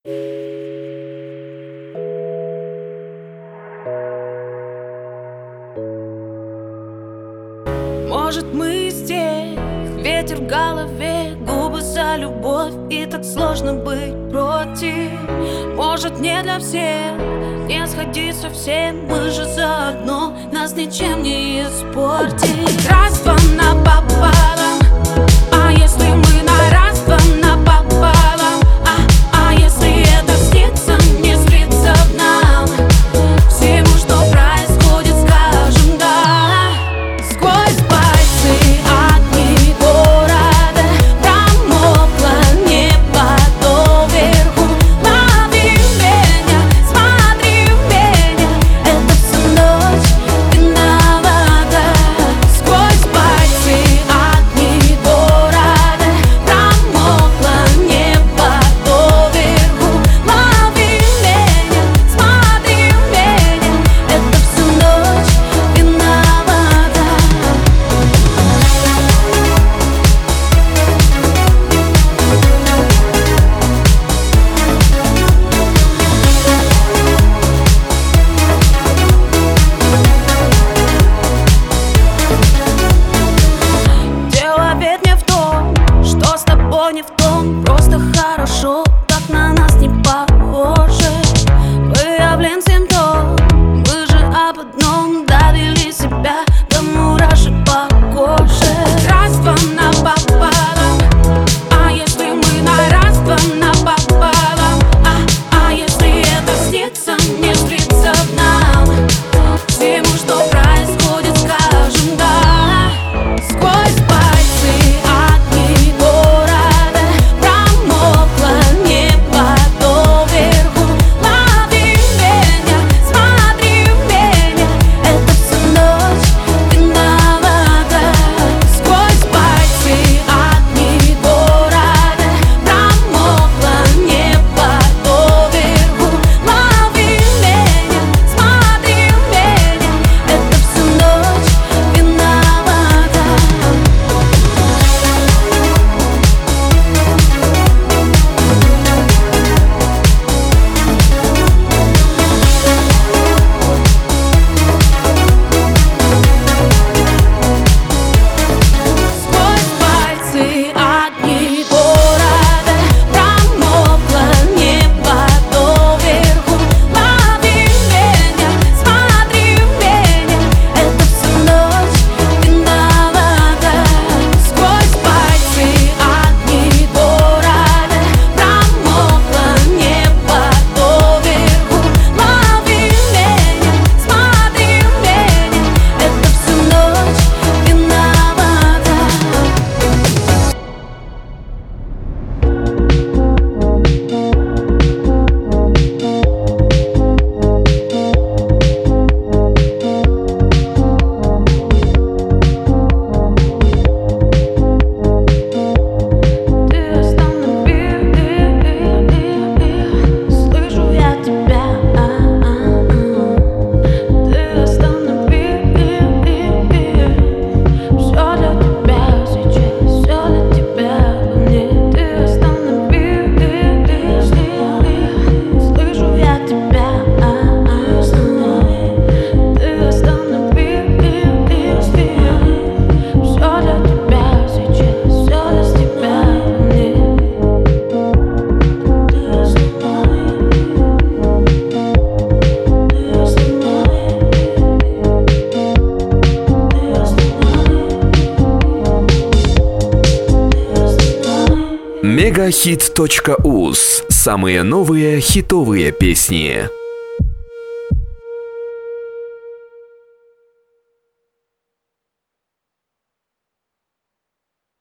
Может, мы из тех, ветер в голове, губы за любовь, и так сложно быть против. Может, не для всех, не сходи совсем, мы же заодно, нас ничем не испортить. Раз-два напополам, а если мы на раз-два напополам, а если это снится, не снится нам, всему, что происходит, скажем да. Сквозь пальцы огни города промокло небо доверху. Лови меня, смотри в меня, это всю ночь виновата. Сквозь пальцы огни города промокло небо доверху. Лови меня, смотри в меня, это всю ночь виновата. Дело ведь не в том, что с тобой не в том, просто хорошо, так на нас не похоже. Вы, блин, симптом, мы же об одном, довели себя до мурашек по коже. Раз-два напополам, а если мы на раз-два напополам, а если это снится, не снится нам, всему, что происходит, скажем да. Сквозь пальцы огни города промокло небо доверху. Лови меня, смотри в меня, это всю ночь виновата. Сквозь пальцы огни города промокло небо доверху. Лови меня, смотри в меня, это всю ночь виновата. Сквозь пальцы огни города промокло небо доверху. Лови меня, смотри в меня, это всю ночь виновата. Сквозь пальцы огни города промокло небо доверху. Лови меня, смотри в меня, это всю ночь виновата. Ты останови, слышу я тебя. Ты останови, все для тебя сейчас, все для тебя во мне. Ты останови, слышу я тебя. Ты останови, все для тебя сейчас, все для тебя во мне. Мегахит.уз. Самые новые хитовые песни.